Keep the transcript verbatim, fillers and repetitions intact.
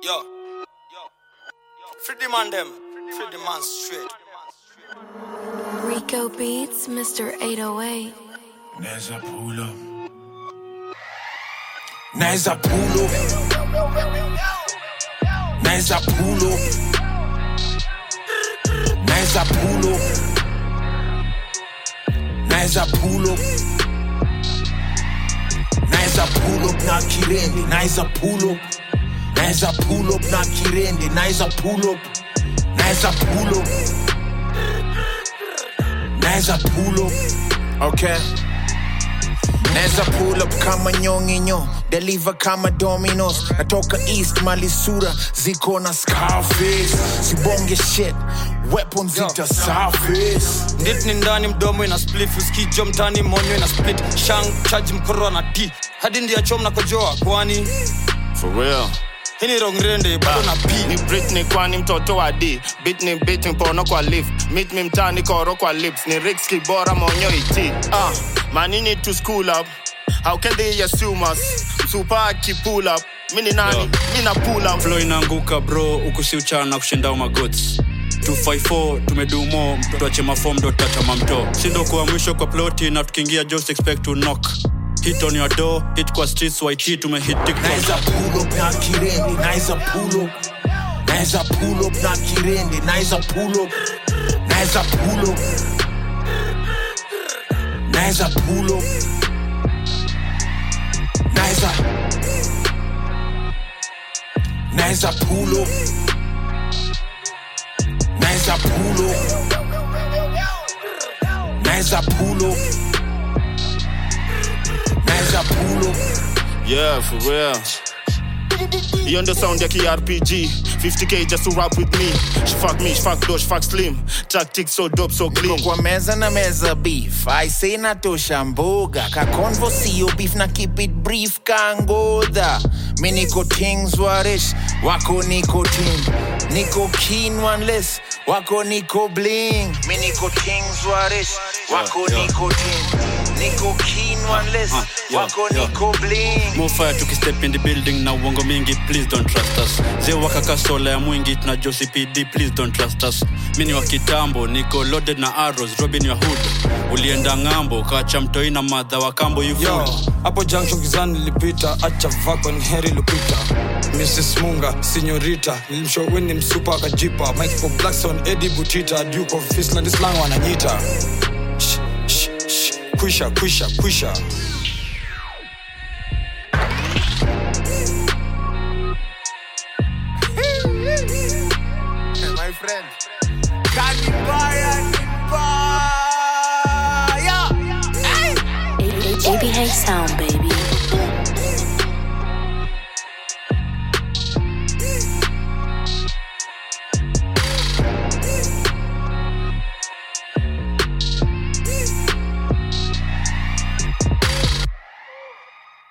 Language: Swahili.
Yo, yo, free the man them, free the man straight. Rico Beats, Mister eight oh eight. Neza pull up. Neza pull up. Neza pull up. Neza pull up. Neza pull up. Neza pull up na kirende. Neza pull up. Neza pull up na kirende. Neza pull up. Neza pull up. Neza pull up. Okay. Neza pull up kama nyonginyo, deliver kama Domino's. Natoka East Malisura, ziko na Scarface. Sibonge shit, weapons zita surface. Ndit ni ndani mdomo ina spliff, uskijo mtani monyo ina split. Shang, charge mkoro na D. Hadi ndiya chom na kojoa, kwani? For real. Hini rongrende, bado na P. Ni Britney kwani mtoto wa D. Beat ni beat mpono kwa lift. Meet me mtani koro kwa lips. Ni Ricks kibora monyo iti. Ah, man you need to school up. How can they assume us? Super ki pull up. Mini nani, mina pull up. Flow inanguka bro, ukusi uchana kushinda umagots. two five four, tumedu mo, tuache mafom do tacha mamto. Sindo kuwa mwisho kwa ploti na tukingia just expect to knock. Hit on your door, hit kwa streets, Y T tumehit TikTok. Neza pull up na kirende, neza pull up. Neza pull up na kirende, neza pull up. Neza pull up. Neza pull up. Neza. Neza pull up. Neza pull up. Neza pull up. Neza pull up. Yeah, for real. You on the sound ya K R P G. fifty K just to rap with me. She fuck me, she fuck Dosh, she fuck Slim. Tactics so dope, so clean. Niko kwa meza na meza beef. I say na tosha mboga. Ka convo siyo beef na keep it brief kangoda. Mi niko things warish. Wako niko team. Niko keen one less. Wako niko bling. Mi niko things warish. Wako niko team. Niko keen one less. Wako niko bling. More fire tukistep in the building na uongo mingi, please don't trust us. Ze wakaka sola ya mwingi tuna Josie P D, please don't trust us. Mini wa kitambo, niko loaded na arrows, Robin your hood. Ulienda ngambo, kacha mtoi na madha wa kambo you fool. Hapo junction kizani lipita, acha vako ni heri lupita. Missus Munga, Signorita, nilimshow winni msupa akajipa. Michael Blackson, Eddie Butita, Duke of Island, Islang wananyita. Shh, shh, shh, kwisha, kwisha, kwisha. My friend, Kanibaya, Kanibaya. A B H Sound.